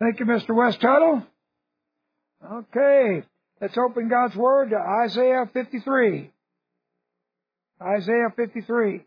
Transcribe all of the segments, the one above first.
Thank you, Mr. West Tuttle. Okay, let's open God's Word to Isaiah 53. Isaiah 53.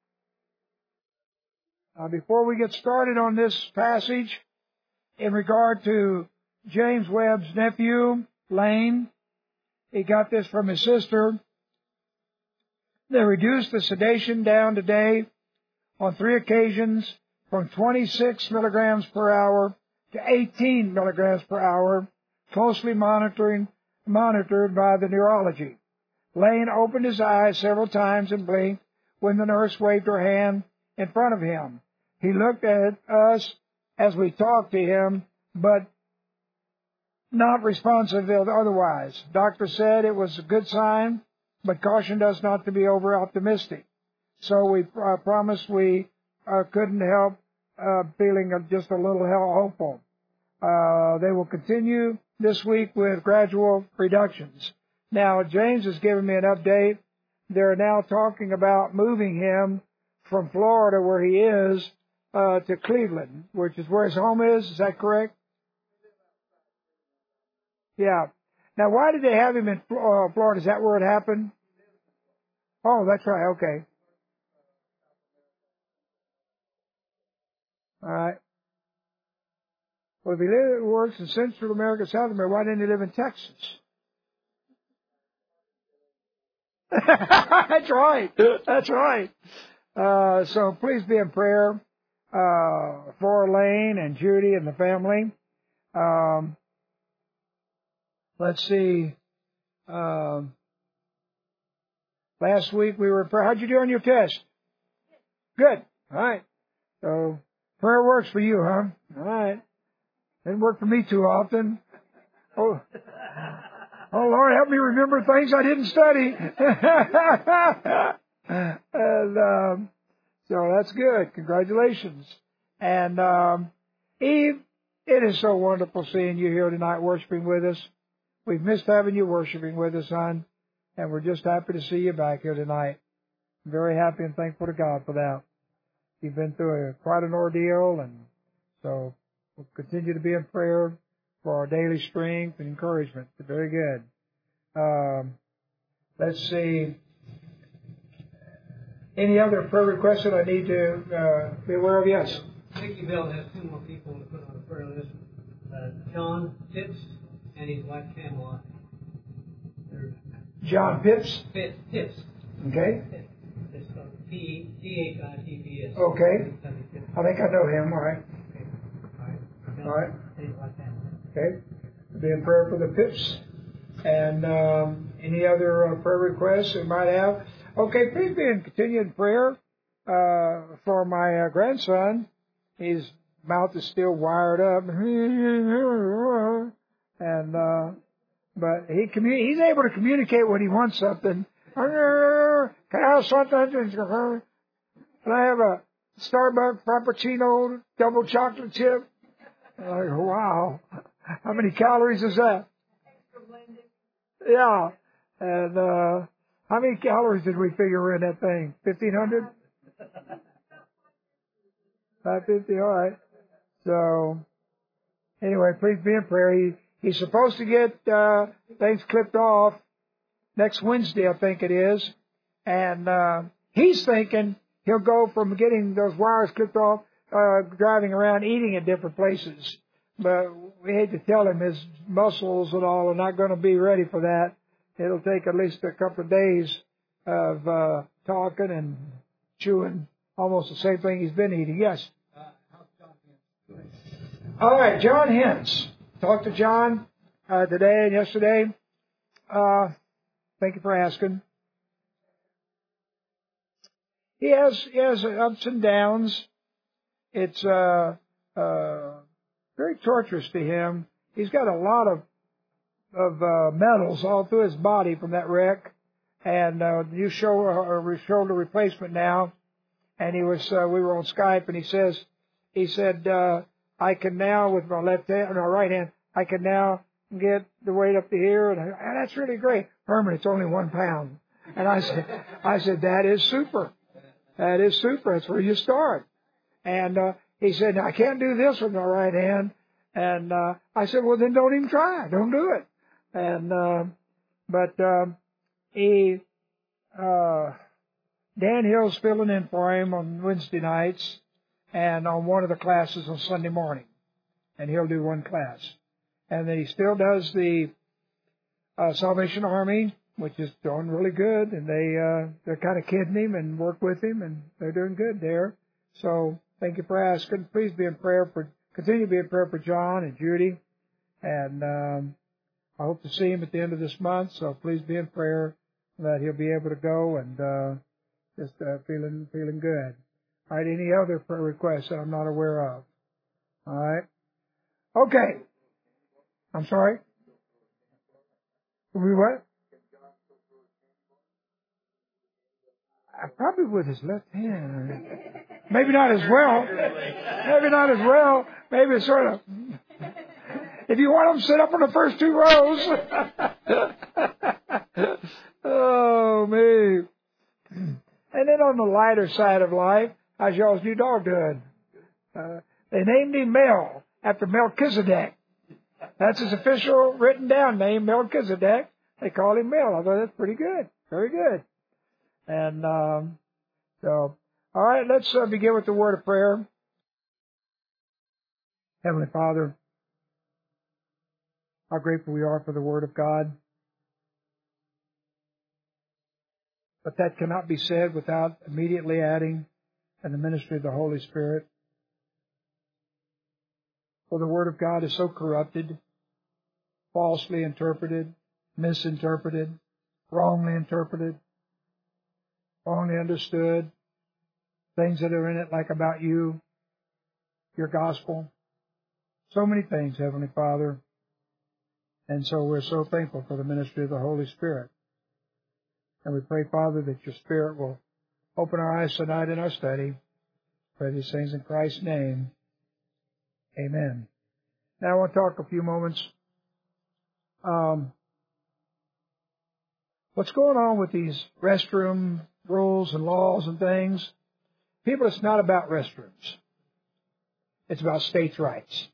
Before we get started on this passage, in regard to James Webb's nephew, Lane, he got this from his sister. They reduced the sedation down today on 3 occasions from 26 milligrams per hour to 18 milligrams per hour, closely monitored by the neurology. Lane opened his eyes several times and blinked when the nurse waved her hand in front of him. He looked at us as we talked to him, but not responsive otherwise. Doctor said it was a good sign, but cautioned us not to be over-optimistic. So we promised we couldn't help feeling just a little hopeful. They will continue this week with gradual reductions. Now, James has given me an update. They're now talking about moving him from Florida, where he is, to Cleveland, which is where his home is. Is that correct? Yeah. Now, why did they have him in Florida? Is that where it happened? Oh, that's right. Okay. All right. Well, if he works in Central America, South America, why didn't he live in Texas? That's right. That's right. So please be in prayer for Elaine and Judy and the family. Let's see. Last week we were in prayer. How'd you do on your test? Good. All right. So prayer works for you, huh? All right. Didn't work for me too often. Oh Lord, help me remember things I didn't study. And so that's good. Congratulations. And Eve, it is so wonderful seeing you here tonight worshiping with us. We've missed having you worshiping with us, son, and we're just happy to see you back here tonight. I'm very happy and thankful to God for that. You've been through quite an ordeal, and so we'll continue to be in prayer for our daily strength and encouragement. Very good. Let's see. Any other prayer requests that I need to be aware of? Yes. Vicky Bell has 2 more people to put on the prayer list. John Pitts and his wife Pamela. John Pitts? Pitts. Okay. It's spelled P-H-I-T-P-S. Okay. I think I know him. All right. Okay. All right. And his wife Pamela. Okay. Be in prayer for the Pitts. And any other prayer requests we might have? Okay, please be in continued prayer for my grandson. His mouth is still wired up, and but he's able to communicate when he wants something. Can I have something? Can I have a Starbucks Frappuccino double chocolate chip? Like, wow, how many calories is that? Yeah, and how many calories did we figure in that thing? 1,500? 550, all right. So, anyway, please be in prayer. He's supposed to get things clipped off next Wednesday, I think it is. And he's thinking he'll go from getting those wires clipped off, driving around eating in different places. But we hate to tell him his muscles and all are not going to be ready for that. It'll take at least a couple of days of talking and chewing almost the same thing he's been eating. Yes? All right, John Hintz. Talked to John today and yesterday. Thank you for asking. He has ups and downs. It's very torturous to him. He's got a lot of metals all through his body from that wreck, and new shoulder replacement now. And we were on Skype, and he said, I can now with my left hand, or my right hand, I can now get the weight up to here, and that's really great. Herman, it's only 1 pound. And I said, that is super. That is super. That's where you start. And he said, I can't do this with my right hand. And I said, well, then don't even try. Don't do it. And Dan Hill's filling in for him on Wednesday nights and on one of the classes on Sunday morning. And he'll do one class. And then he still does the Salvation Army, which is doing really good. And they're kind of kidding him and work with him, and they're doing good there. So thank you for asking. Please be in prayer continue to be in prayer for John and Judy. And I hope to see him at the end of this month. So please be in prayer that he'll be able to go and just feeling good. All right, any other prayer requests that I'm not aware of? All right. Okay. I'm sorry? We what? Probably with his left hand. Maybe not as well. Maybe not as well. Maybe sort of. If you want him, sit up on the first two rows. Oh, me. And then on the lighter side of life, how's y'all's new dog doing? They named him Mel, after Melchizedek. That's his official written down name, Melchizedek. They call him Mel. I thought that's pretty good. Very good. And so, all right, let's begin with the word of prayer. Heavenly Father, how grateful we are for the Word of God. But that cannot be said without immediately adding in the ministry of the Holy Spirit. For the Word of God is so corrupted, falsely interpreted, misinterpreted, wrongly interpreted, wrongly understood, things that are in it like about you, your gospel. So many things, Heavenly Father. And so we're so thankful for the ministry of the Holy Spirit. And we pray, Father, that your Spirit will open our eyes tonight in our study. Pray these things in Christ's name. Amen. Now I want to talk a few moments. What's going on with these restroom rules and laws and things? People, it's not about restrooms. It's about states' rights.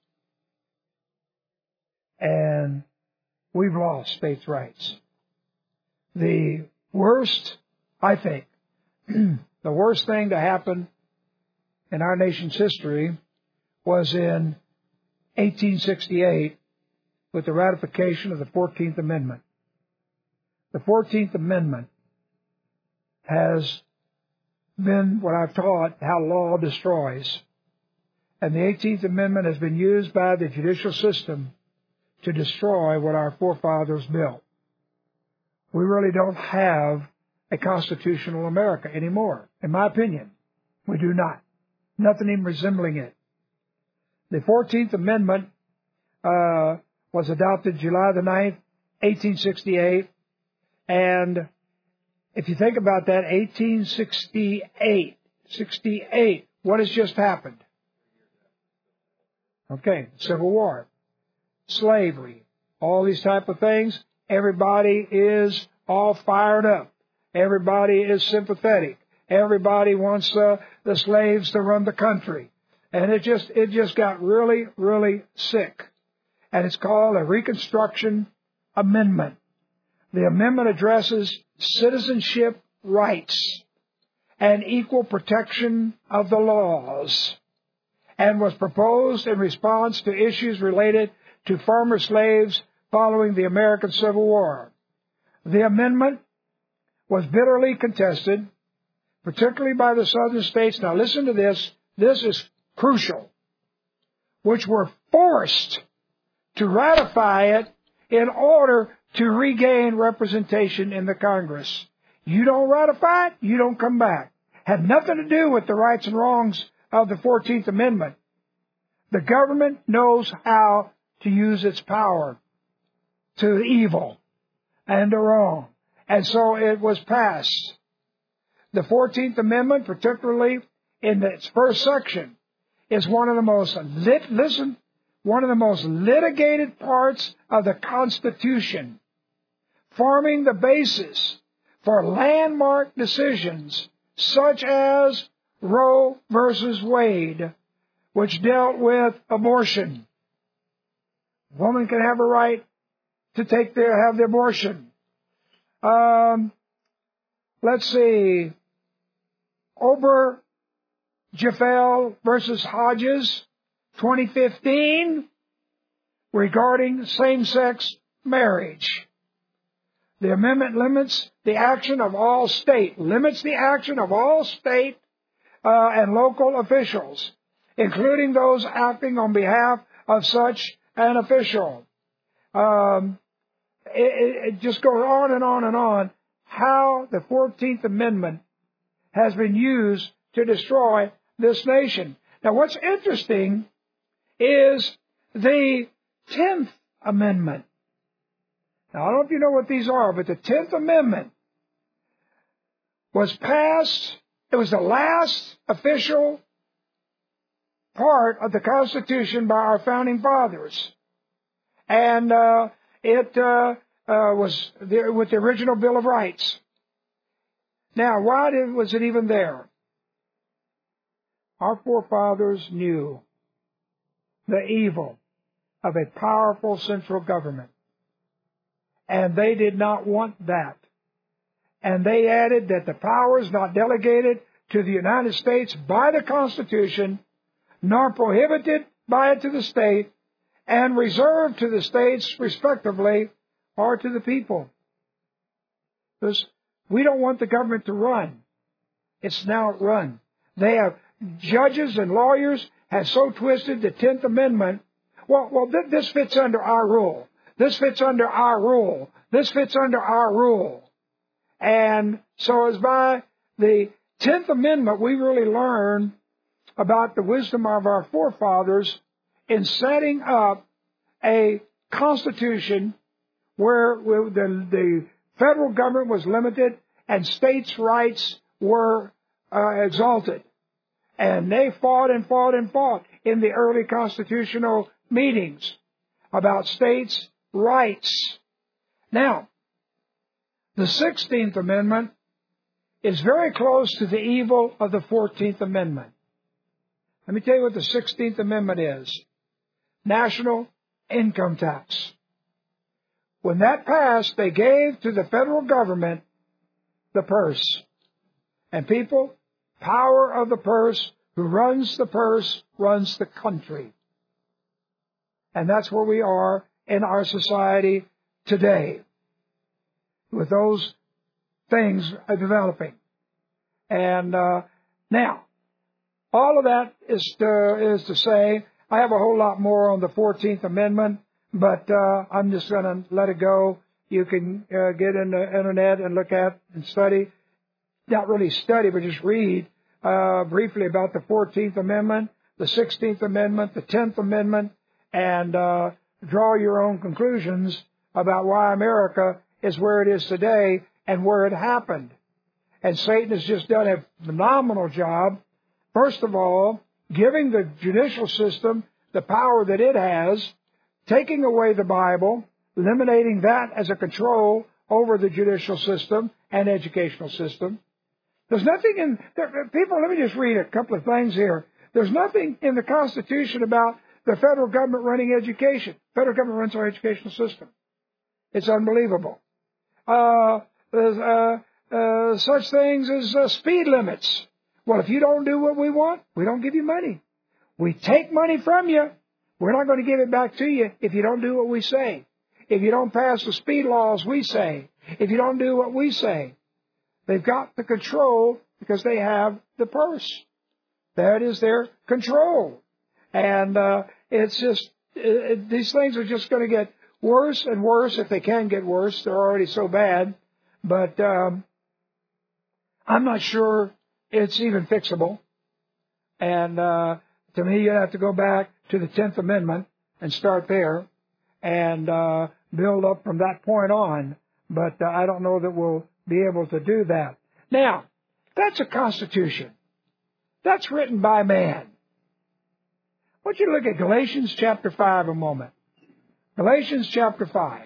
And we've lost states' rights. The worst, I think, the worst thing to happen in our nation's history was in 1868 with the ratification of the 14th Amendment. The 14th Amendment has been what I've taught, how law destroys. And the 18th Amendment has been used by the judicial system to destroy what our forefathers built. We really don't have a constitutional America anymore, in my opinion. We do not. Nothing even resembling it. The 14th Amendment was adopted July the 9th, 1868. And if you think about that, 1868, what has just happened? Okay, Civil War, slavery, all these type of things. Everybody is all fired up. Everybody is sympathetic. Everybody wants the slaves to run the country. And it just got really, really sick. And it's called a Reconstruction Amendment. The amendment addresses citizenship rights and equal protection of the laws, and was proposed in response to issues related to former slaves following the American Civil War. The amendment was bitterly contested, particularly by the southern states. Now listen to this. This is crucial. Which were forced to ratify it in order to regain representation in the Congress. You don't ratify it, you don't come back. Had nothing to do with the rights and wrongs of the 14th Amendment. The government knows how to use its power to the evil and the wrong. And so it was passed. The 14th Amendment, particularly in its first section, is one of the most litigated parts of the Constitution, forming the basis for landmark decisions such as Roe versus Wade, which dealt with abortion, Woman can have a right to have the abortion. Let's see. Ober Jafel versus Hodges, 2015, regarding same-sex marriage. The amendment limits the action of all state and local officials, including those acting on behalf of such an official. It just goes on and on and on, how the 14th Amendment has been used to destroy this nation. Now, what's interesting is the 10th Amendment. Now, I don't know if you know what these are, but the 10th Amendment was passed. It was the last official part of the Constitution by our founding fathers. And it was with the original Bill of Rights. Now, why was it even there? Our forefathers knew the evil of a powerful central government. And they did not want that. And they added that the powers not delegated to the United States by the Constitution, nor prohibited by it to the state, and reserved to the states respectively, or to the people. Because we don't want the government to run. It's now run. They have judges and lawyers have so twisted the 10th Amendment. This fits under our rule. This fits under our rule. This fits under our rule. And so as by the 10th Amendment, we really learn about the wisdom of our forefathers in setting up a constitution where the federal government was limited and states' rights were exalted. And they fought and fought and fought in the early constitutional meetings about states' rights. Now, the 16th Amendment is very close to the evil of the 14th Amendment. Let me tell you what the 16th Amendment is. National income tax. When that passed, they gave to the federal government the purse. And people, power of the purse, who runs the purse, runs the country. And that's where we are in our society today, with those things developing. And now, all of that is to say, I have a whole lot more on the 14th Amendment, but I'm just going to let it go. You can get in the internet and look at and study. Not really study, but just read briefly about the 14th Amendment, the 16th Amendment, the 10th Amendment, and draw your own conclusions about why America is where it is today and where it happened. And Satan has just done a phenomenal job, first of all, giving the judicial system the power that it has, taking away the Bible, eliminating that as a control over the judicial system and educational system. There's nothing in people, let me just read a couple of things here. There's nothing in the Constitution about the federal government running education. Federal government runs our educational system. It's unbelievable. There's such things as speed limits. Well, if you don't do what we want, we don't give you money. We take money from you. We're not going to give it back to you if you don't do what we say. If you don't pass the speed laws we say. If you don't do what we say. They've got the control because they have the purse. That is their control. And it's just, these things are just going to get worse and worse if they can get worse. They're already so bad. But I'm not sure it's even fixable. And to me, you have to go back to the 10th Amendment and start there and build up from that point on. But I don't know that we'll be able to do that. Now, that's a constitution. That's written by man. I want you to look at Galatians chapter 5 a moment. Galatians chapter 5.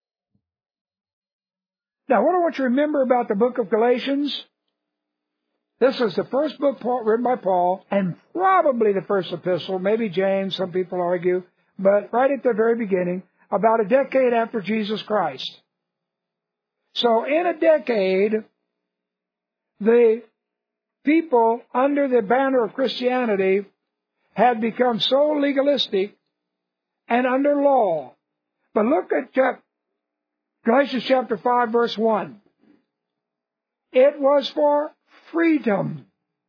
Now, what I want you to remember about the book of Galatians This is the first book written by Paul, and probably the first epistle, maybe James, some people argue, but right at the very beginning, about a decade after Jesus Christ. So in a decade, the people under the banner of Christianity had become so legalistic and under law. But look at Galatians chapter 5, verse 1. It was for freedom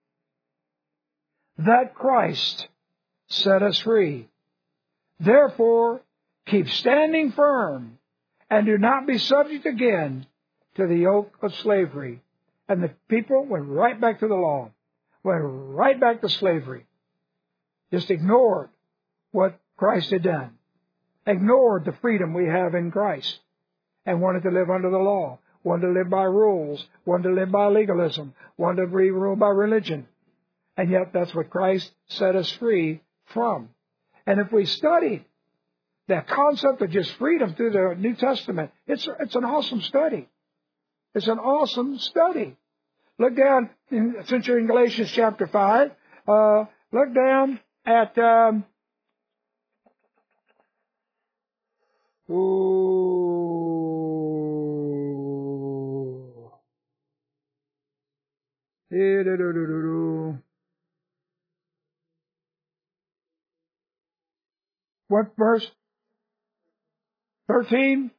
that Christ set us free. Therefore, keep standing firm and do not be subject again to the yoke of slavery. And the people went right back to the law, went right back to slavery. Just ignored what Christ had done. Ignored the freedom we have in Christ and wanted to live under the law, wanted to live by rules, wanted to live by legalism, wanted to be ruled by religion. And yet that's what Christ set us free from. And if we study the concept of just freedom through the New Testament, it's an awesome study. It's an awesome study. Look down, since you're in Galatians chapter 5, look down at what verse? 13?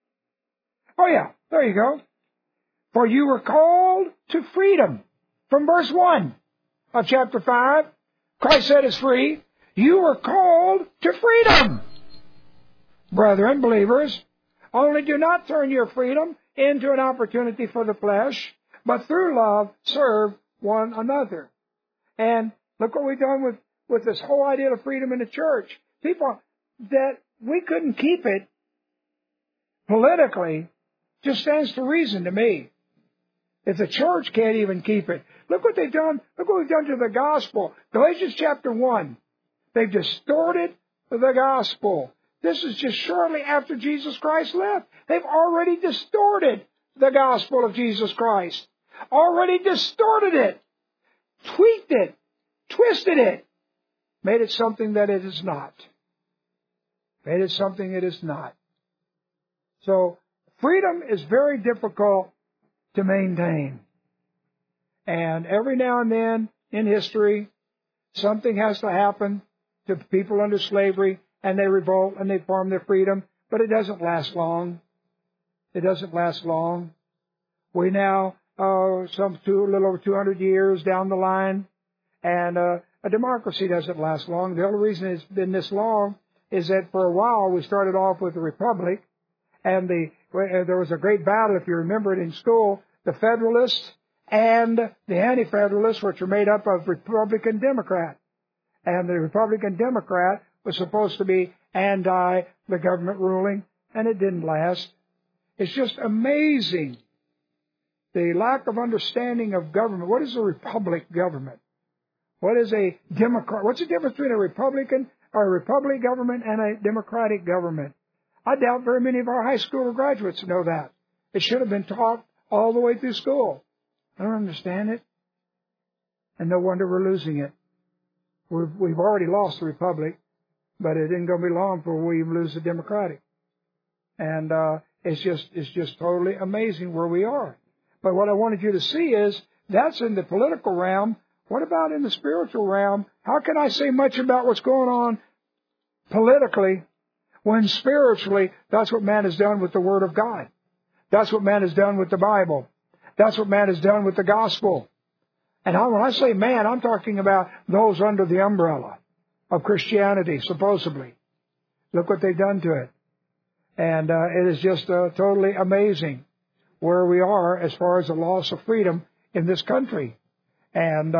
Oh yeah, there you go. For you were called to freedom. From verse 1 of chapter 5, Christ set us free. You were called to freedom. Brethren, believers, only do not turn your freedom into an opportunity for the flesh, but through love serve one another. And look what we've done with this whole idea of freedom in the church. People that we couldn't keep it politically just stands to reason to me. If the church can't even keep it. Look what they've done. Look what we've done to the gospel. Galatians chapter 1. They've distorted the gospel. This is just shortly after Jesus Christ left. They've already distorted the gospel of Jesus Christ. Already distorted it. Tweaked it. Twisted it. Made it something that it is not. Made it something it is not. So, freedom is very difficult to maintain. And every now and then in history, something has to happen to people under slavery, and they revolt and they form their freedom, but it doesn't last long. It doesn't last long. We now, a little over 200 years down the line, and a democracy doesn't last long. The only reason it's been this long is that for a while we started off with a republic, and there was a great battle, if you remember it in school, the Federalists and the Anti-Federalists, which were made up of Republican Democrat. And the Republican Democrat was supposed to be anti the government ruling, and it didn't last. It's just amazing, the lack of understanding of government. What is a republic government? What is a Democrat? What's the difference between a Republican or a Republic government and a Democratic government? I doubt very many of our high school graduates know that. It should have been taught all the way through school. I don't understand it. And no wonder we're losing it. We've already lost the Republic, but it isn't going to be long before we lose the Democratic. And it's just totally amazing where we are. But what I wanted you to see is that's in the political realm. What about in the spiritual realm? How can I say much about what's going on politically when spiritually that's what man has done with the Word of God? That's what man has done with the Bible. That's what man has done with the gospel. And when I say man, I'm talking about those under the umbrella of Christianity, supposedly. Look what they've done to it. And it is just totally amazing where we are as far as the loss of freedom in this country. And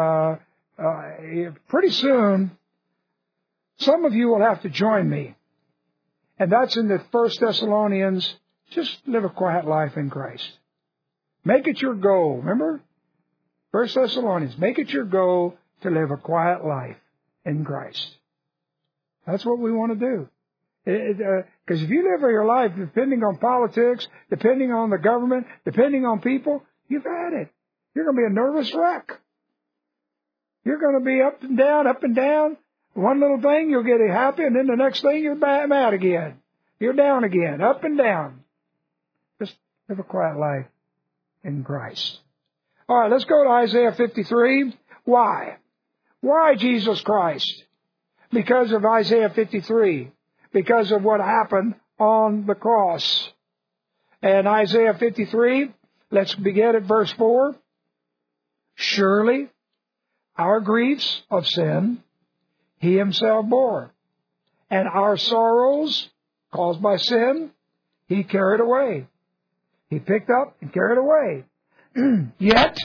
pretty soon, some of you will have to join me. And that's in the 1 Thessalonians, just live a quiet life in Christ. Make it your goal. Remember? 1 Thessalonians, make it your goal to live a quiet life in Christ. That's what we want to do. Because if you live your life depending on politics, depending on the government, depending on people, you've had it. You're going to be a nervous wreck. You're going to be up and down, up and down. One little thing, you'll get happy, and then the next thing, you're mad again. You're down again, up and down. Just live a quiet life in Christ. All right, let's go to Isaiah 53. Why? Why Jesus Christ? Because of Isaiah 53. Because of what happened on the cross. And Isaiah 53, let's begin at verse 4. Surely our griefs of sin He Himself bore, and our sorrows caused by sin He carried away. He picked up and carried away. Yet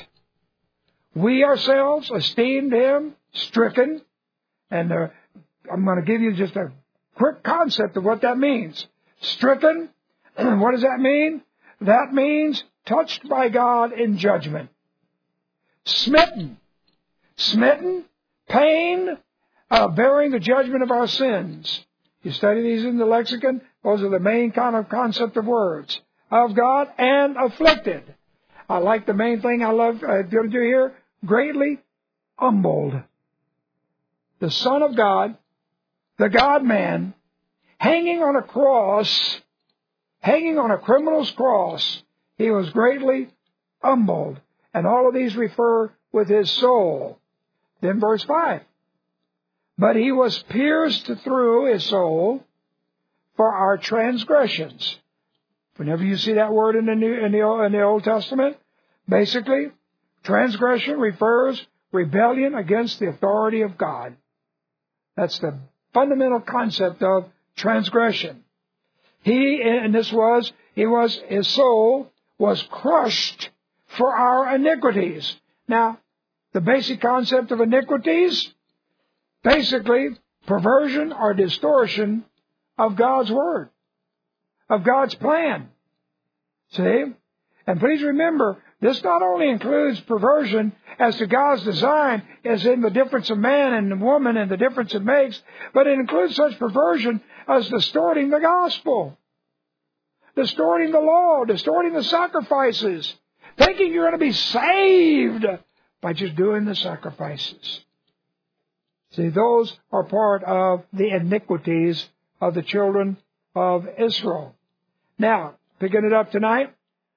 we ourselves esteemed Him stricken. And I'm going to give you just a quick concept of what that means. Stricken, what does that mean? That means touched by God in judgment. Smitten. Smitten, pain, bearing the judgment of our sins. You study these in the lexicon, those are the main kind of concept of words. Of God, and afflicted. I like the main thing I love to do here, greatly humbled. The Son of God, the God-man, hanging on a cross, hanging on a criminal's cross, He was greatly humbled. And all of these refer with His soul. Then verse 5. But He was pierced through His soul for our transgressions. Whenever you see that word in the Old Testament, basically, transgression refers rebellion against the authority of God. That's the fundamental concept of transgression. His soul was crushed for our iniquities. Now, the basic concept of iniquities, basically, perversion or distortion of God's Word, of God's plan. See? And please remember, this not only includes perversion as to God's design, as in the difference of man and woman and the difference it makes, but it includes such perversion as distorting the gospel, distorting the law, distorting the sacrifices, thinking you're going to be saved by just doing the sacrifices. See, those are part of the iniquities of the children of Israel. Now, picking it up tonight,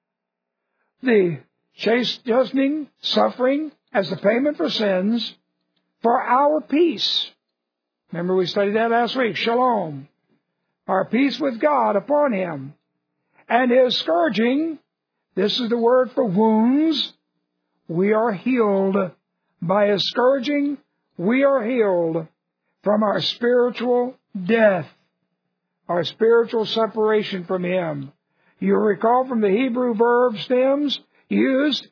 the chastening, suffering as the payment for sins for our peace. Remember we studied that last week. Shalom. Our peace with God upon Him. And His scourging, this is the word for wounds. We are healed. By His scourging, we are healed from our spiritual death, our spiritual separation from Him. You recall from the Hebrew verb stems used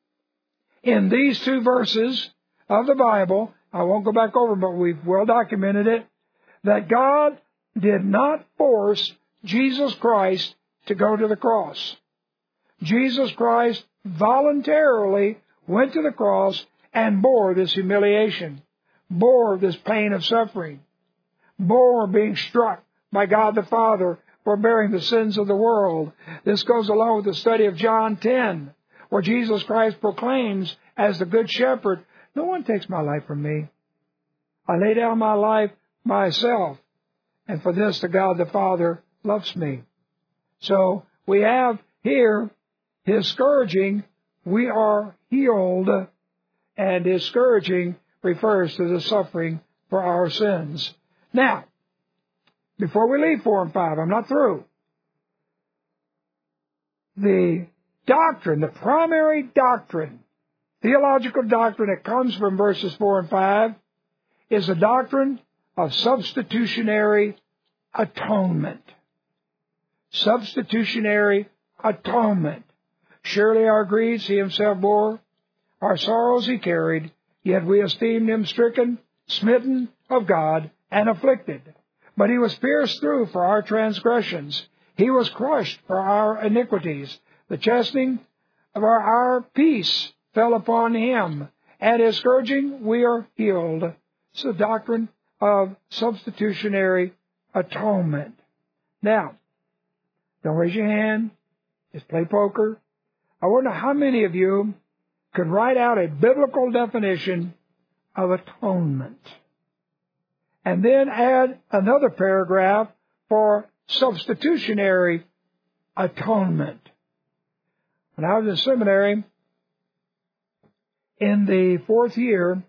in these two verses of the Bible, I won't go back over, but we've well documented it, that God did not force Jesus Christ to go to the cross. Jesus Christ voluntarily went to the cross and bore this humiliation, bore this pain of suffering, bore being struck by God the Father for bearing the sins of the world. This goes along with the study of John 10, where Jesus Christ proclaims as the Good Shepherd, no one takes my life from me. I lay down my life myself, and for this the God the Father loves me. So we have here His scourging, we are healed, and His scourging refers to the suffering for our sins. Now, before we leave 4 and 5, I'm not through. The doctrine, the primary doctrine, theological doctrine that comes from verses 4 and 5 is the doctrine of substitutionary atonement. Substitutionary atonement. Surely our griefs He Himself bore, our sorrows He carried, yet we esteemed Him stricken, smitten of God, and afflicted. But He was pierced through for our transgressions. He was crushed for our iniquities. The chastening of our peace fell upon Him. At His scourging we are healed. It's the doctrine of substitutionary atonement. Now, don't raise your hand. Just play poker. I wonder how many of you could write out a biblical definition of atonement. And then add another paragraph for substitutionary atonement. When I was in seminary, in the 4th year,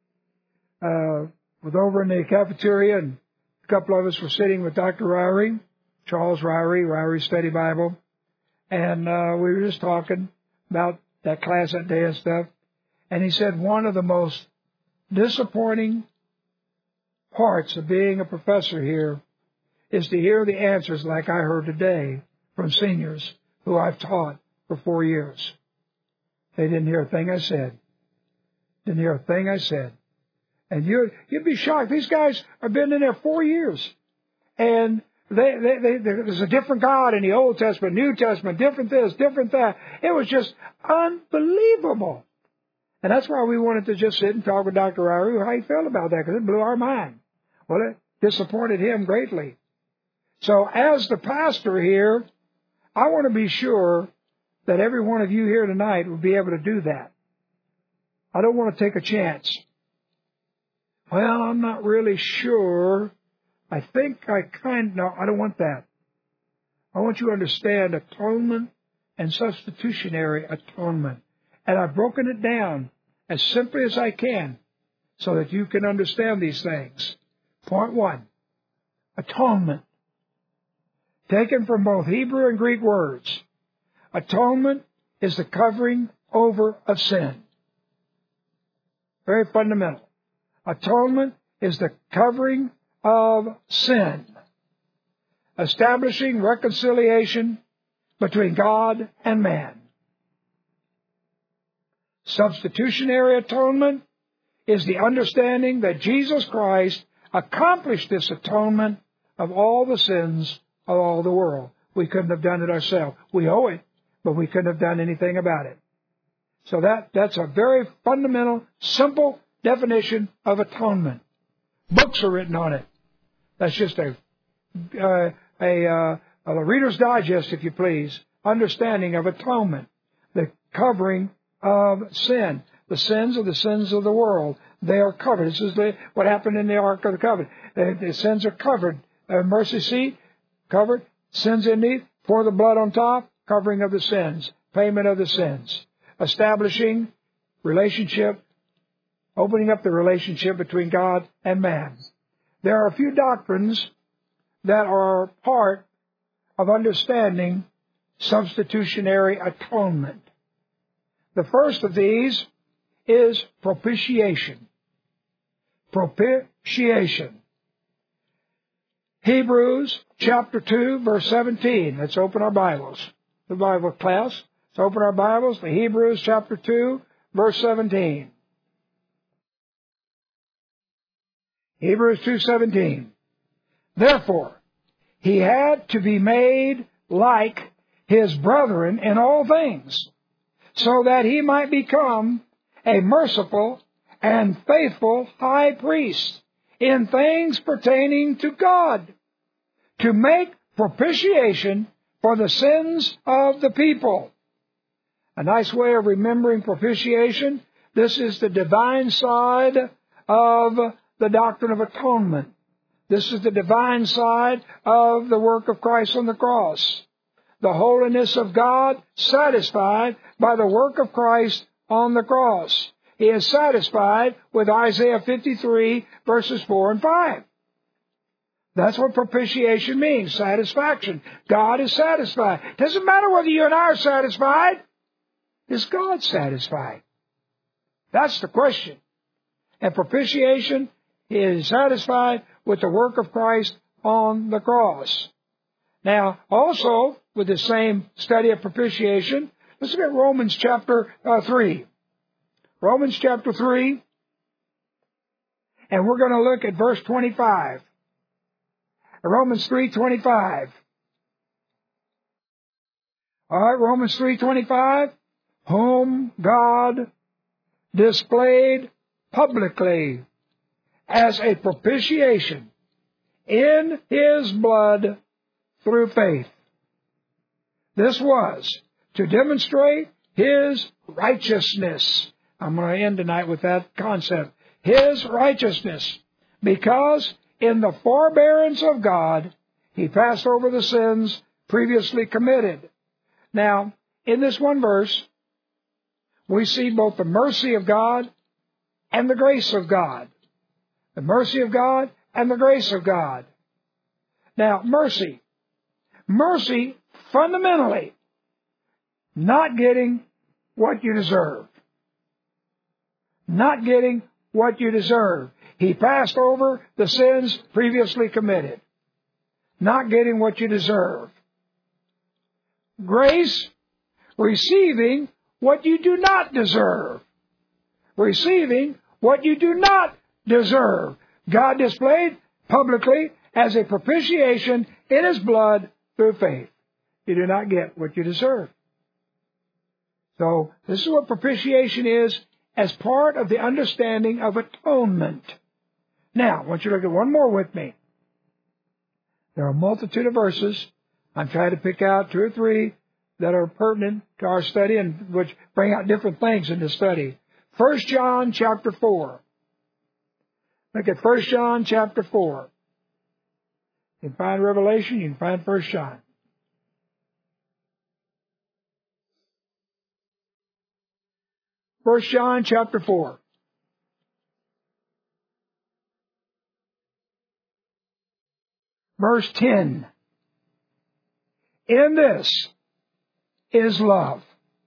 was over in the cafeteria, and a couple of us were sitting with Dr. Ryrie, Charles Ryrie, Ryrie Study Bible, and we were just talking about that class that day and stuff. And he said one of the most disappointing parts of being a professor here is to hear the answers like I heard today from seniors who I've taught for 4 years. They didn't hear a thing I said. Didn't hear a thing I said. And you'd be shocked. These guys have been in there 4 years. And there's a different God in the Old Testament, New Testament, different this, different that. It was just unbelievable. And that's why we wanted to just sit and talk with Dr. Ryrie how he felt about that, because it blew our mind. Well, it disappointed him greatly. So as the pastor here, I want to be sure that every one of you here tonight will be able to do that. I don't want to take a chance. Well, I'm not really sure. I think no, I don't want that. I want you to understand atonement and substitutionary atonement. And I've broken it down as simply as I can so that you can understand these things. Point 1, atonement. Taken from both Hebrew and Greek words. Atonement is the covering over of sin. Very fundamental. Atonement is the covering of sin, establishing reconciliation between God and man. Substitutionary atonement is the understanding that Jesus Christ accomplished this atonement of all the sins of all the world. We couldn't have done it ourselves. We owe it, but we couldn't have done anything about it. So that's a very fundamental, simple definition of atonement. Books are written on it. That's just a Reader's Digest, if you please, understanding of atonement, the covering of sin, the sins of the world. They are covered. This is what happened in the Ark of the Covenant. The sins are covered. Mercy seat, covered. Sins in need, pour the blood on top, covering of the sins, payment of the sins. Establishing relationship, opening up the relationship between God and man. There are a few doctrines that are part of understanding substitutionary atonement. The first of these is propitiation. Propitiation. Hebrews chapter 2, verse 17. Let's open our Bibles. The Bible class. Let's open our Bibles to Hebrews chapter 2, verse 17. Hebrews 2:17. Therefore, he had to be made like his brethren in all things, so that he might become a merciful and faithful high priest in things pertaining to God, to make propitiation for the sins of the people. A nice way of remembering propitiation. This is the divine side of the doctrine of atonement. This is the divine side of the work of Christ on the cross. The holiness of God satisfied by the work of Christ on the cross. He is satisfied with Isaiah 53, verses 4 and 5. That's what propitiation means, satisfaction. God is satisfied. Doesn't matter whether you and I are satisfied. Is God satisfied? That's the question. And propitiation is satisfied with the work of Christ on the cross. Now, also, with the same study of propitiation, let's look at Romans chapter 3. Romans chapter 3, and we're going to look at verse 25. Romans 3:25. All right, Romans 3:25. Whom God displayed publicly as a propitiation in His blood through faith. This was to demonstrate His righteousness. I'm going to end tonight with that concept. His righteousness, because in the forbearance of God, He passed over the sins previously committed. Now, in this one verse, we see both the mercy of God and the grace of God. The mercy of God and the grace of God. Now, mercy. Mercy, fundamentally, not getting what you deserve. Not getting what you deserve. He passed over the sins previously committed. Not getting what you deserve. Grace, receiving what you do not deserve. Receiving what you do not deserve. God displayed publicly as a propitiation in His blood through faith. You do not get what you deserve. So, this is what propitiation is as part of the understanding of atonement. Now, I want you to look at one more with me. There are a multitude of verses. I'm trying to pick out 2 or 3 that are pertinent to our study and which bring out different things in the study. 1 John chapter 4. Look at 1 John chapter 4. You can find Revelation, you can find 1 John. First John chapter 4. Verse 10. In this is love.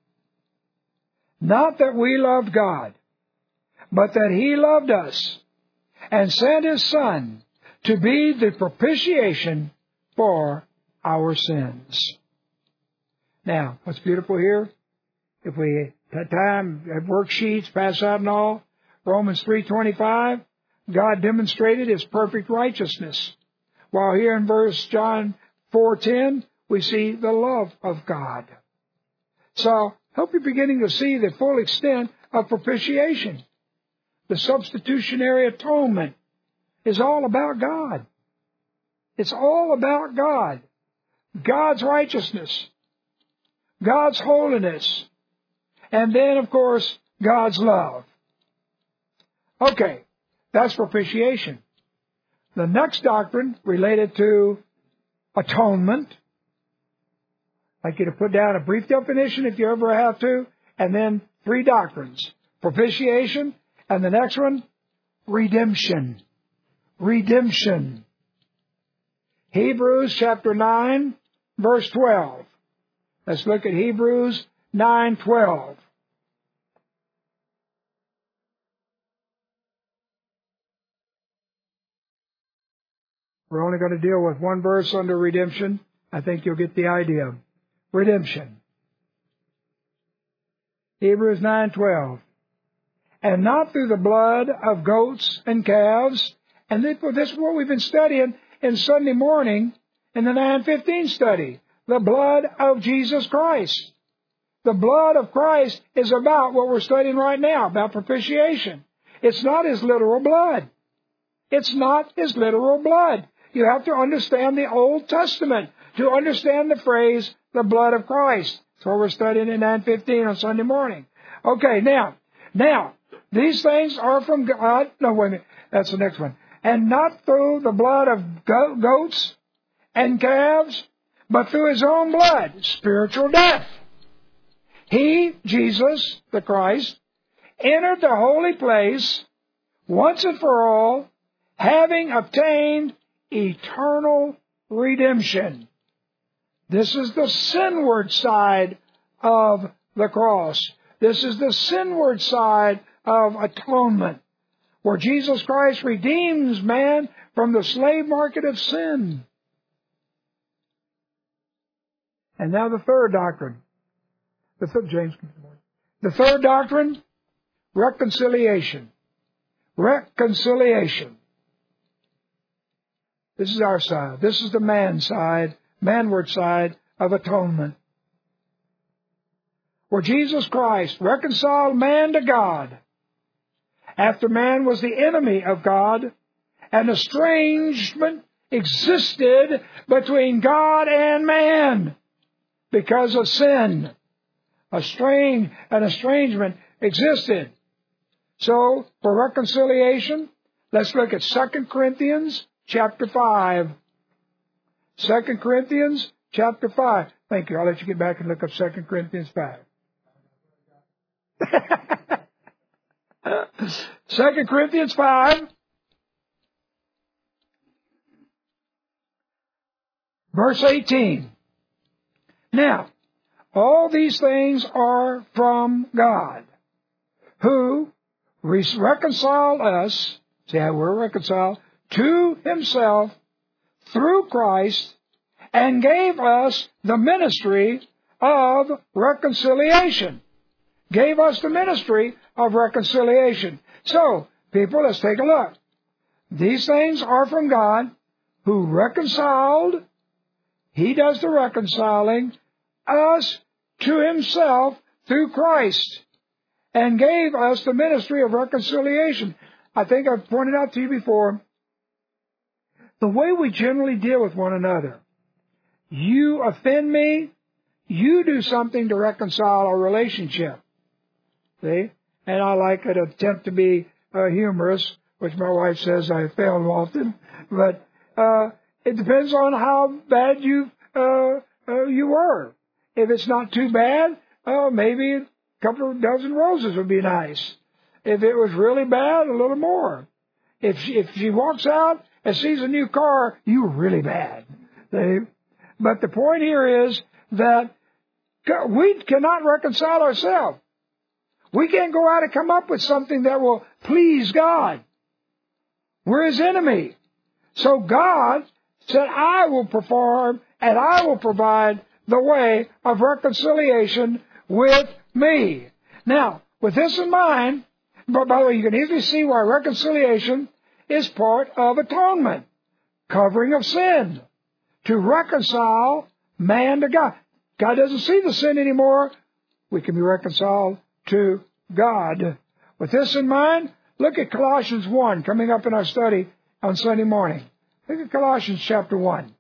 Not that we loved God, but that He loved us and sent His Son to be the propitiation for our sins. Now, what's beautiful here? If we had time, have worksheets, pass out and all, Romans 3:25, God demonstrated His perfect righteousness. While here in verse John 4:10, we see the love of God. So, hope you're beginning to see the full extent of propitiation. The substitutionary atonement is all about God. It's all about God. God's righteousness. God's holiness. And then, of course, God's love. Okay, that's propitiation. The next doctrine related to atonement. I'd like you to put down a brief definition if you ever have to, and then 3 doctrines. Propitiation, and the next one, redemption. Redemption. Hebrews chapter 9, verse 12. Let's look at Hebrews 9:12. We're only going to deal with one verse under redemption. I think you'll get the idea. Redemption. Hebrews 9:12. And not through the blood of goats and calves. And this is what we've been studying in Sunday morning in the 9:15 study. The blood of Jesus Christ. The blood of Christ is about what we're studying right now, about propitiation. It's not His literal blood. It's not His literal blood. You have to understand the Old Testament to understand the phrase, the blood of Christ. That's what we're studying in 9:15 on Sunday morning. Okay, now, these things are from God. No, wait a minute. That's the next one. And not through the blood of goats and calves, but through His own blood, spiritual death. He, Jesus, the Christ, entered the holy place once and for all, having obtained eternal redemption. This is the sinward side of the cross. This is the sinward side of atonement, where Jesus Christ redeems man from the slave market of sin. And now the third doctrine. The third doctrine, reconciliation. Reconciliation. This is our side. This is the manward side of atonement. Where Jesus Christ reconciled man to God after man was the enemy of God, and estrangement existed between God and man because of sin. An estrangement existed. So, for reconciliation, let's look at 2 Corinthians chapter 5. 2 Corinthians chapter 5. Thank you. I'll let you get back and look up 2 Corinthians 5. 2 Corinthians 5, verse 18. Now, all these things are from God, who reconciled us, see how we're reconciled, to Himself through Christ, and gave us the ministry of reconciliation. Gave us the ministry of reconciliation. So, people, let's take a look. These things are from God, who reconciled, He does the reconciling, us to Himself through Christ, and gave us the ministry of reconciliation. I think I've pointed out to you before, the way we generally deal with one another. You offend me, you do something to reconcile our relationship. See? And I like to attempt to be humorous, which my wife says I fail often. But it depends on how bad you were. If it's not too bad, maybe a couple of dozen roses would be nice. If it was really bad, a little more. If she walks out and sees a new car, you were really bad. See? But the point here is that we cannot reconcile ourselves. We can't go out and come up with something that will please God. We're His enemy. So God said, I will perform and I will provide the way of reconciliation with me. Now, with this in mind, but by the way, you can easily see why reconciliation is part of atonement. Covering of sin. To reconcile man to God. God doesn't see the sin anymore. We can be reconciled to God. With this in mind, look at Colossians 1, coming up in our study on Sunday morning. Look at Colossians chapter 1.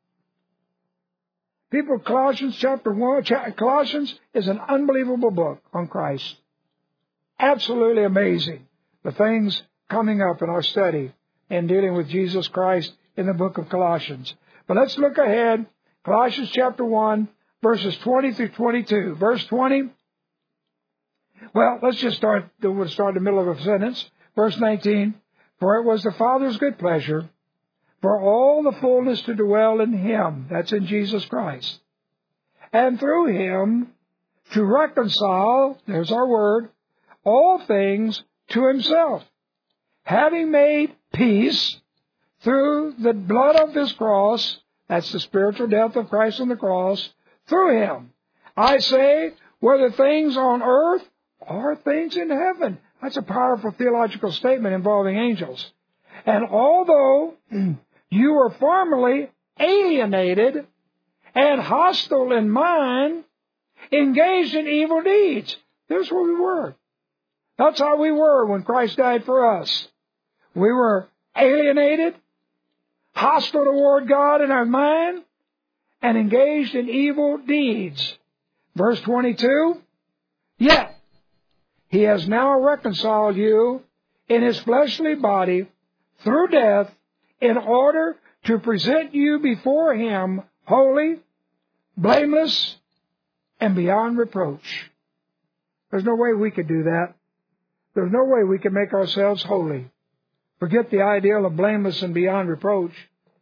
People, Colossians chapter 1, Colossians is an unbelievable book on Christ. Absolutely amazing. The things coming up in our study and dealing with Jesus Christ in the book of Colossians. But let's look ahead. Colossians chapter 1, verses 20 through 22. Verse 20. Well, let's just start in the middle of a sentence. Verse 19. For it was the Father's good pleasure for all the fullness to dwell in Him. That's in Jesus Christ. And through Him to reconcile, there's our word, all things to Himself, having made peace through the blood of His cross, that's the spiritual death of Christ on the cross, through Him. I say, whether things on earth or things in heaven. That's a powerful theological statement involving angels. And although you were formerly alienated and hostile in mind, engaged in evil deeds. There's where we were. That's how we were when Christ died for us. We were alienated, hostile toward God in our mind, and engaged in evil deeds. Verse 22, yet He has now reconciled you in His fleshly body through death in order to present you before Him holy, blameless, and beyond reproach. There's no way we could do that. There's no way we can make ourselves holy. Forget the ideal of blameless and beyond reproach.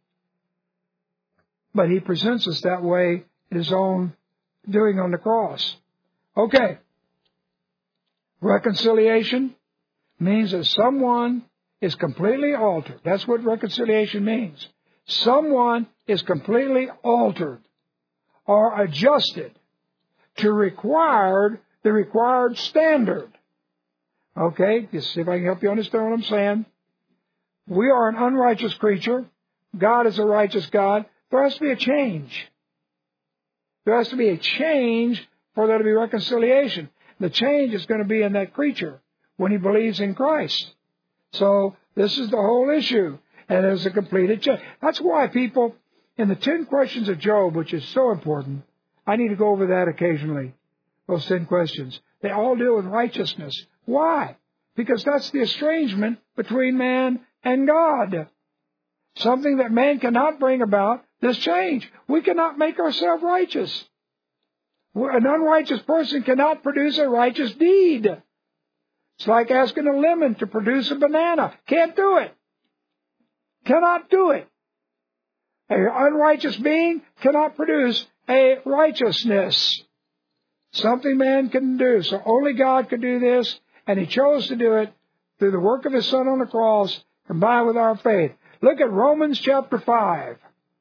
But He presents us that way in His own doing on the cross. Okay. Reconciliation means that someone is completely altered. That's what reconciliation means. Someone is completely altered or adjusted to the required standard. Okay, just see if I can help you understand what I'm saying. We are an unrighteous creature. God is a righteous God. There has to be a change. There has to be a change for there to be reconciliation. The change is going to be in that creature when he believes in Christ. So this is the whole issue. And there's a completed change. That's why people, in the 10 questions of Job, which is so important, I need to go over that occasionally, those 10 questions. They all deal with righteousness. Why? because that's the estrangement between man and God. Something that man cannot bring about, this change. We cannot make ourselves righteous. An unrighteous person cannot produce a righteous deed. It's like asking a lemon to produce a banana. Can't do it. Cannot do it. An unrighteous being cannot produce a righteousness. Something man can do. So only God could do this, and He chose to do it through the work of His Son on the cross, combined with our faith. Look at Romans chapter 5.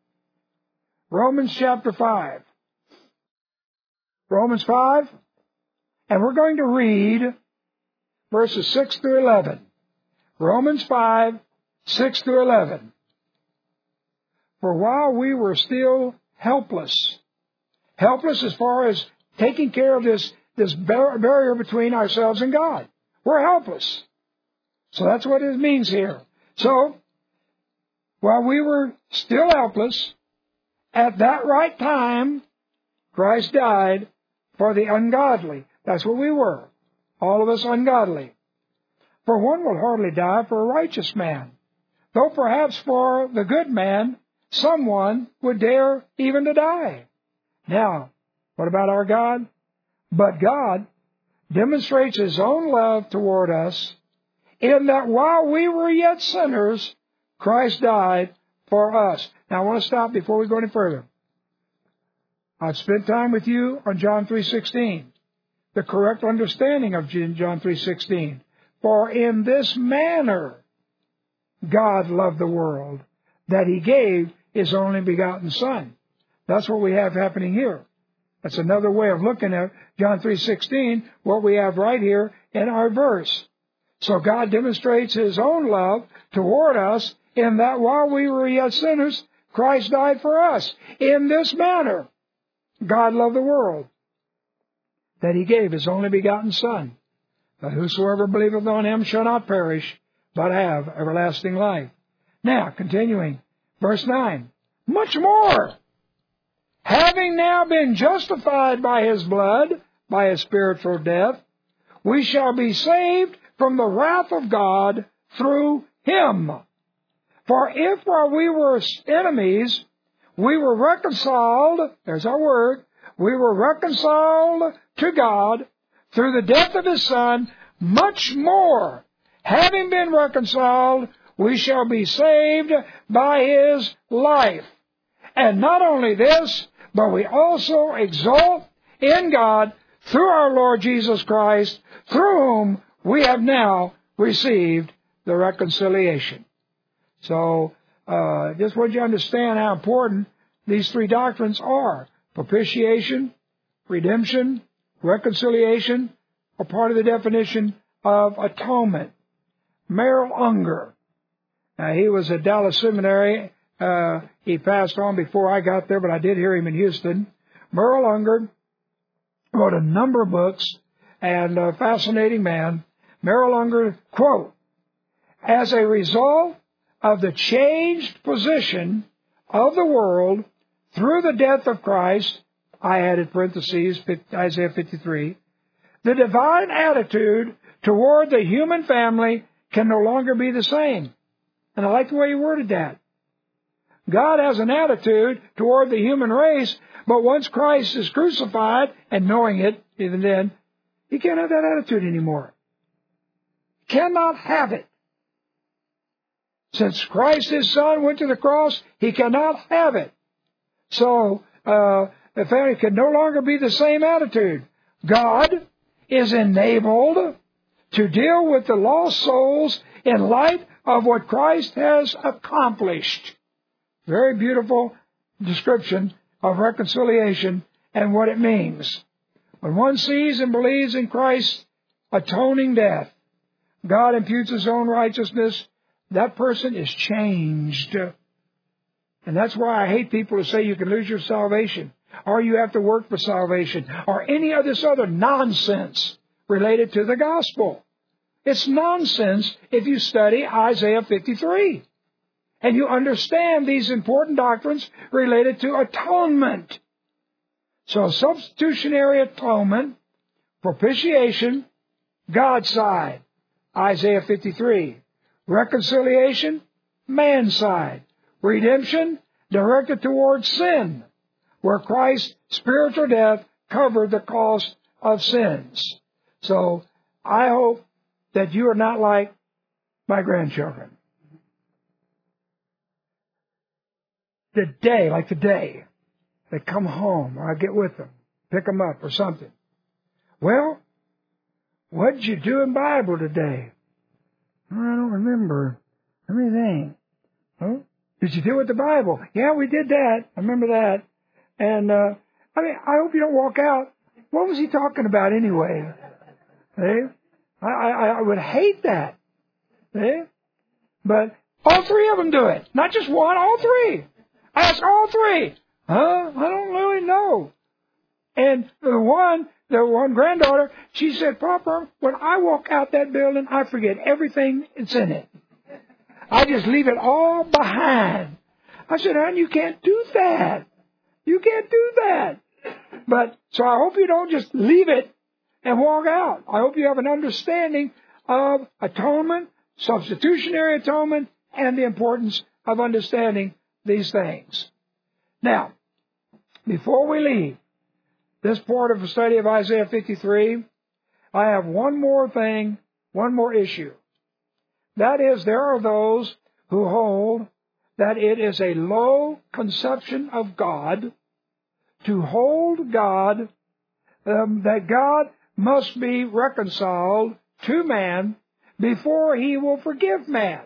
Romans chapter 5. Romans 5, and we're going to read verses 6 through 11. Romans 5, 6 through 11. For while we were still helpless as far as taking care of this barrier between ourselves and God. We're helpless. So that's what it means here. So, while we were still helpless, at that right time, Christ died for the ungodly. That's what we were. All of us ungodly. For one will hardly die for a righteous man, though perhaps for the good man, someone would dare even to die. Now, what about our God? But God demonstrates His own love toward us in that while we were yet sinners, Christ died for us. Now, I want to stop before we go any further. I've spent time with you on John 3:16, the correct understanding of John 3:16. For in this manner God loved the world, that He gave His only begotten Son. That's what we have happening here. That's another way of looking at John 3:16, what we have right here in our verse. So God demonstrates His own love toward us in that while we were yet sinners, Christ died for us. In this manner, God loved the world, that He gave His only begotten Son, that whosoever believeth on Him shall not perish, but have everlasting life. Now, continuing, verse 9, much more, having now been justified by His blood, by His spiritual death, we shall be saved from the wrath of God through Him. For if while we were enemies, we were reconciled, there's our word, we were reconciled to God through the death of His Son, much more, having been reconciled, we shall be saved by His life. And not only this, but we also exult in God through our Lord Jesus Christ, through whom we have now received the reconciliation. So, just want you to understand how important these three doctrines are. Propitiation, redemption, reconciliation are part of the definition of atonement. Merrill Unger, now he was at Dallas Seminary. He passed on before I got there, but I did hear him in Houston. Merrill Unger wrote a number of books, and a fascinating man. Merrill Unger, quote, as a result of the changed position of the world through the death of Christ, I added parentheses, Isaiah 53, the divine attitude toward the human family can no longer be the same. And I like the way he worded that. God has an attitude toward the human race, but once Christ is crucified, and knowing it, even then, He can't have that attitude anymore. Cannot have it. Since Christ, His Son, went to the cross, He cannot have it. So, the family can no longer be the same attitude. God is enabled to deal with the lost souls in light of what Christ has accomplished. Very beautiful description of reconciliation and what it means. When one sees and believes in Christ's atoning death, God imputes His own righteousness. That person is changed. And that's why I hate people who say you can lose your salvation, or you have to work for salvation, or any of this other nonsense related to the gospel. It's nonsense if you study Isaiah 53. And you understand these important doctrines related to atonement. So substitutionary atonement, propitiation, God's side. Isaiah 53. Reconciliation, man's side. Redemption, directed towards sin, where Christ's spiritual death covered the cost of sins. So I hope that you are not like my grandchildren. Today, they come home, or I get with them, pick them up or something. Well, what did you do in Bible today? I don't remember. Let me think. Huh? Did you deal with the Bible? Yeah, we did that. I remember that. And, I hope you don't walk out. What was he talking about anyway? Hey? I would hate that. Hey? But all three of them do it. Not just one, all three. I ask all three. Huh? I don't really know. And the one granddaughter, she said, Papa, when I walk out that building, I forget everything that's in it. I just leave it all behind. I said, hon, you can't do that. You can't do that. But, so I hope you don't just leave it and walk out. I hope you have an understanding of atonement, substitutionary atonement, and the importance of understanding these things. Now, before we leave this part of the study of Isaiah 53, I have one more issue. That is, there are those who hold that it is a low conception of God to hold God, that God must be reconciled to man before he will forgive man.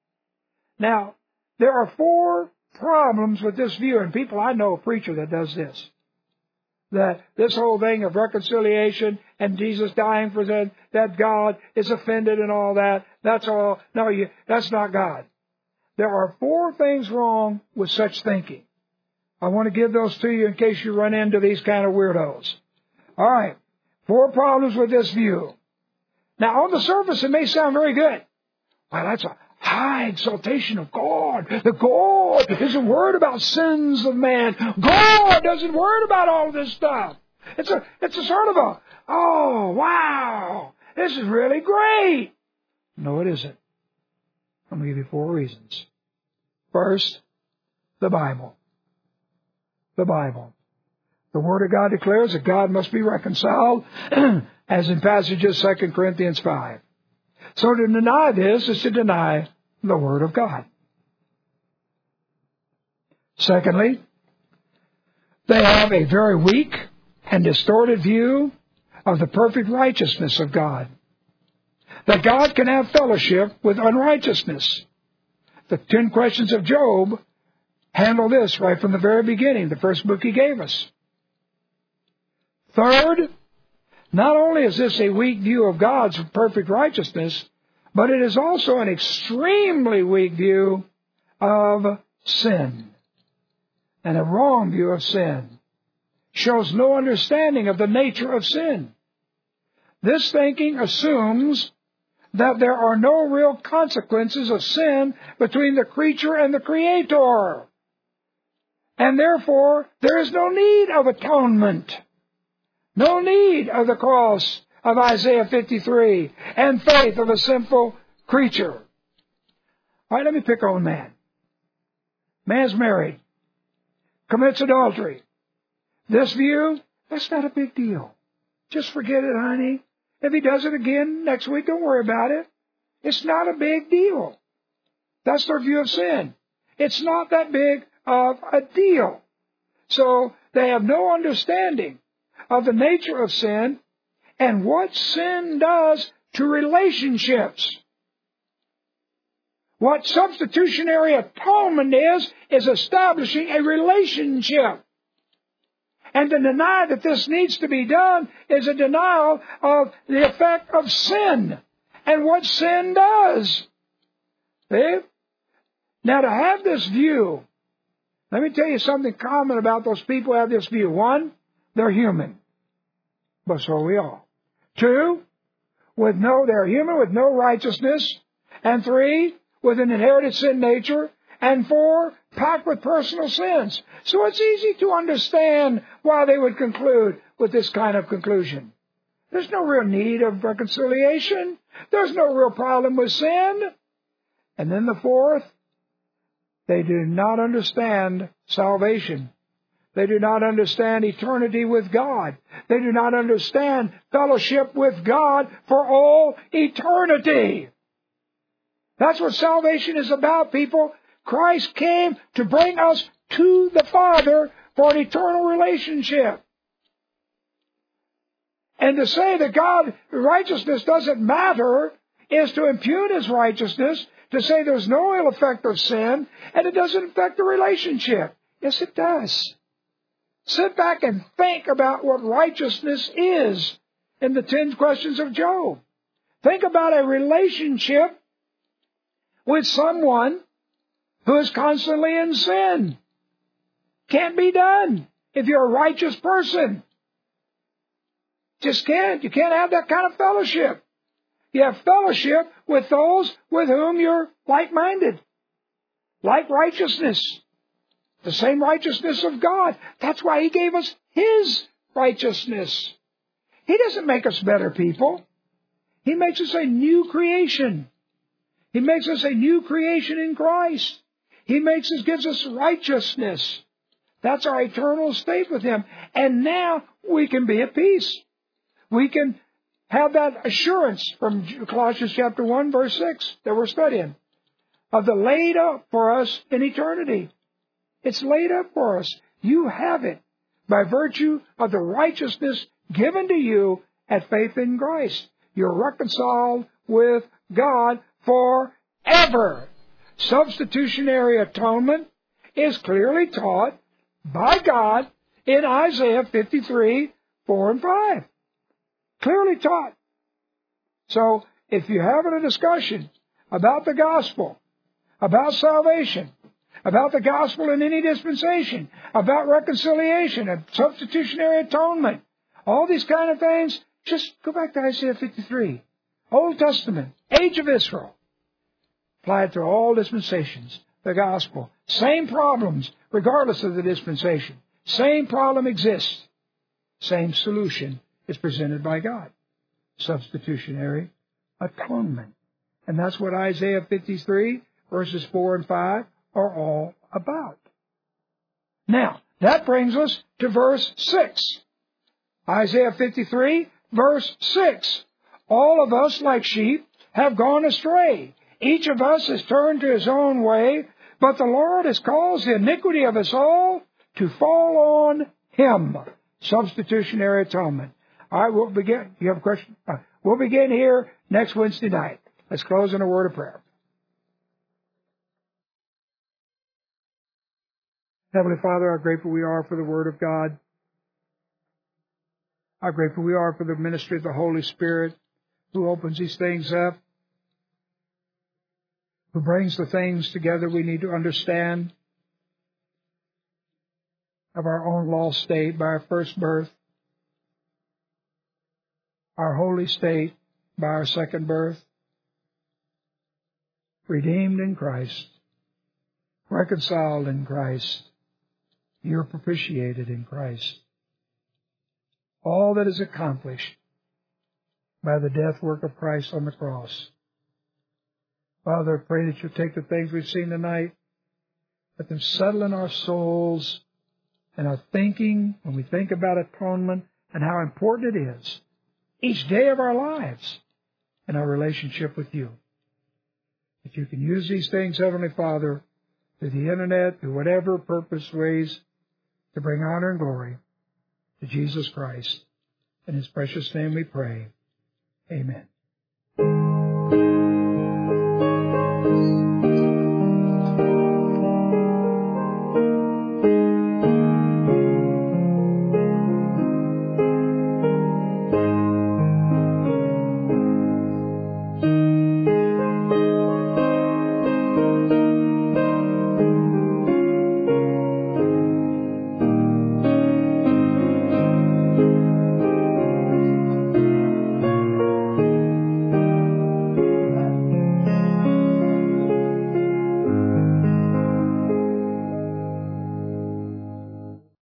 Now, there are 4 problems with this view, and I know a preacher that does this. That this whole thing of reconciliation and Jesus dying for that God is offended and all that, that's all. No, that's not God. There are 4 things wrong with such thinking. I want to give those to you in case you run into these kind of weirdos. All right, 4 problems with this view. Now, on the surface, it may sound very good. Well, that's a high exaltation of God. The God isn't worried about sins of man. God doesn't worry about all this stuff. It's a sort of a, oh, wow, this is really great. No, it isn't. I'm going to give you 4 reasons. First, the Bible. The Bible. The Word of God declares that God must be reconciled, as in passages 2 Corinthians 5. So to deny this is to deny the Word of God. Secondly, they have a very weak and distorted view of the perfect righteousness of God. That God can have fellowship with unrighteousness. The 10 questions of Job handle this right from the very beginning, the first book he gave us. Third, not only is this a weak view of God's perfect righteousness, but it is also an extremely weak view of sin. And a wrong view of sin. Shows no understanding of the nature of sin. This thinking assumes that there are no real consequences of sin between the creature and the Creator. And therefore, there is no need of atonement. No need of the cross of Isaiah 53 and faith of a sinful creature. All right, let me pick on man. Man's married. Commits adultery. This view, that's not a big deal. Just forget it, honey. If he does it again next week, don't worry about it. It's not a big deal. That's their view of sin. It's not that big of a deal. So they have no understanding of the nature of sin and what sin does to relationships. What substitutionary atonement is establishing a relationship. And to deny that this needs to be done is a denial of the effect of sin and what sin does. See? Now, to have this view, let me tell you something common about those people who have this view. 1, they're human. But so are we all. 2, they're human with no righteousness. And 3, with an inherited sin nature. And 4, packed with personal sins. So it's easy to understand why they would conclude with this kind of conclusion. There's no real need of reconciliation. There's no real problem with sin. And then the fourth, they do not understand salvation. They do not understand eternity with God. They do not understand fellowship with God for all eternity. That's what salvation is about, people. Christ came to bring us to the Father for an eternal relationship. And to say that God's righteousness doesn't matter is to impugn His righteousness, to say there's no ill effect of sin, and it doesn't affect the relationship. Yes, it does. Sit back and think about what righteousness is in the 10 questions of Job. Think about a relationship with someone who is constantly in sin. Can't be done if you're a righteous person. Just can't. You can't have that kind of fellowship. You have fellowship with those with whom you're like-minded, like righteousness, the same righteousness of God. That's why He gave us His righteousness. He doesn't make us better people. He makes us a new creation. He makes us a new creation in Christ. He gives us righteousness. That's our eternal state with Him. And now we can be at peace. We can have that assurance from Colossians chapter 1, verse 6 that we're studying, of the laid up for us in eternity. It's laid up for us. You have it by virtue of the righteousness given to you at faith in Christ. You're reconciled with God forever. Substitutionary atonement is clearly taught by God in Isaiah 53, 4 and 5. Clearly taught. So, if you're having a discussion about the gospel, about salvation, about the gospel in any dispensation, about reconciliation, and substitutionary atonement, all these kind of things, just go back to Isaiah 53. Old Testament, age of Israel. Applied to all dispensations, the gospel. Same problems, regardless of the dispensation. Same problem exists. Same solution is presented by God. Substitutionary atonement. And that's what Isaiah 53, verses 4 and 5 are all about. Now, that brings us to verse 6. Isaiah 53, verse 6. All of us, like sheep, have gone astray. Each of us has turned to his own way, but the Lord has caused the iniquity of us all to fall on Him. Substitutionary atonement. All right, we'll begin. You have a question? We'll begin here next Wednesday night. Let's close in a word of prayer. Heavenly Father, how grateful we are for the Word of God. How grateful we are for the ministry of the Holy Spirit who opens these things up, who brings the things together we need to understand of our own lost state by our first birth, our holy state by our second birth, redeemed in Christ, reconciled in Christ, you're propitiated in Christ. All that is accomplished by the death work of Christ on the cross. Father, I pray that you'll take the things we've seen tonight, let them settle in our souls and our thinking when we think about atonement and how important it is each day of our lives and our relationship with you. If you can use these things, Heavenly Father, through the internet, through whatever purpose ways, to bring honor and glory to Jesus Christ. In His precious name we pray. Amen.